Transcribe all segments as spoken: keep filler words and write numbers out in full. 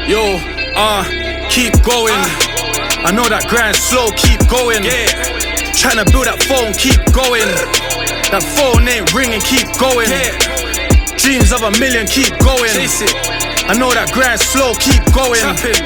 Yo, uh, keep going. I know that grind slow, keep going. Yeah. Tryna build that phone, keep going. That phone ain't ringing, keep going. Yeah. Dreams of a million, keep going. Chase it. I know that grind slow, keep going.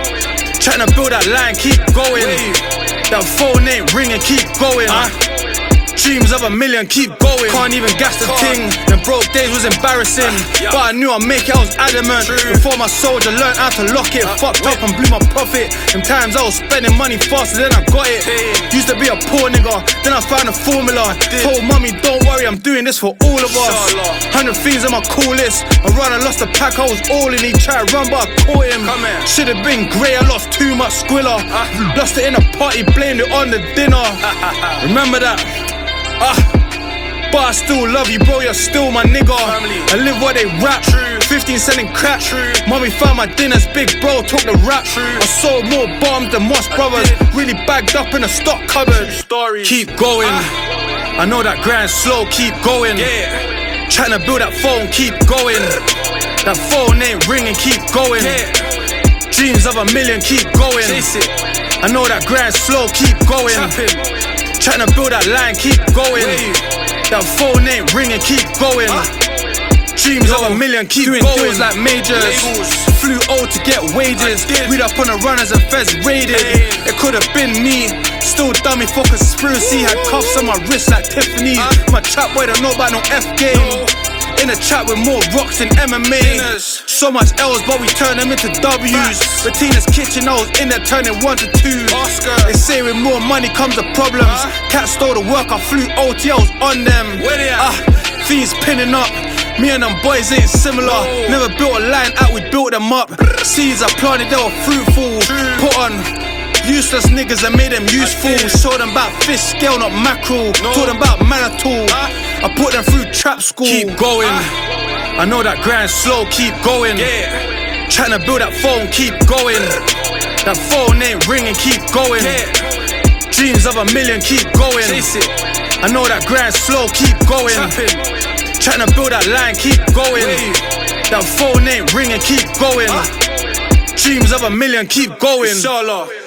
Tryna build that line, keep going. Wave. That phone ain't ringing, keep going. Uh. Dreams of a million, keep going. Can't even gas the ting. Them broke days was embarrassing, uh, yeah. But I knew I'd make it, I was adamant. True. Before my soldier learned how to lock it, uh, fucked wait. up and blew my profit. Them times I was spending money faster than I got it. Damn. Used to be a poor nigga, then I found a formula. Told mommy, don't worry, I'm doing this for all of us. Hundred things on my cool list. I run, I lost the pack, I was all in. He tried to run, but I caught him. Should've been grey, I lost too much squiller. uh. Lost it in a party, blamed it on the dinner. Remember that? Ah, uh, but I still love you, bro, you're still my nigga. Family. I live where they rap. True. fifteen selling crack. True. Mommy found my dinners, big bro took the rap. True. I sold more bombs than Moss Brothers. Really bagged up in a stock cupboard. Story. Keep going. Ah. I know that grind slow, keep going. Yeah. Tryna build that phone, keep going. That phone ain't ringing, keep going. Yeah. Dreams of a million, keep going. Chase it. I know that grind slow, keep going. Trapping. Tryna build that line, keep going. Wave. That phone ain't ringing, keep going. uh. Dreams Yo, of a million, keep doing going. Deals like majors. Labels. Flew old to get wages. Read up on the runners and feds raided. Hey. It could've been me. Still dummy for conspiracy. Had cuffs on my wrist like Tiffany. uh. My trap boy don't know about no F game. No. In a chat with more rocks than M M A. Dinners. So much L's, but we turn them into W's. Bettina's kitchen, I was in there turning one to two. Oscar. They say with more money comes the problems. Uh, Cat stole the work, I flew O T, I was on them. Where they at? Ah, fiends pinning up. Me and them boys ain't similar. No. Never built a line out, we built them up. Seeds I planted, they were fruitful. True. Put on useless niggas and made them useful. Showed them about fish scale, not mackerel. No. Taught them about Manitou. Uh, I put them through trap school. Keep going. Uh, I know that grind slow, keep going. Yeah. Tryna build that phone, keep going. That phone ain't ringing, keep going. Yeah. Dreams of a million, keep going. Chase it. I know that grind slow, keep going. Tryna build that line, keep going. Wave. That phone ain't ringing, keep going. uh. Dreams of a million, keep going. Inshallah.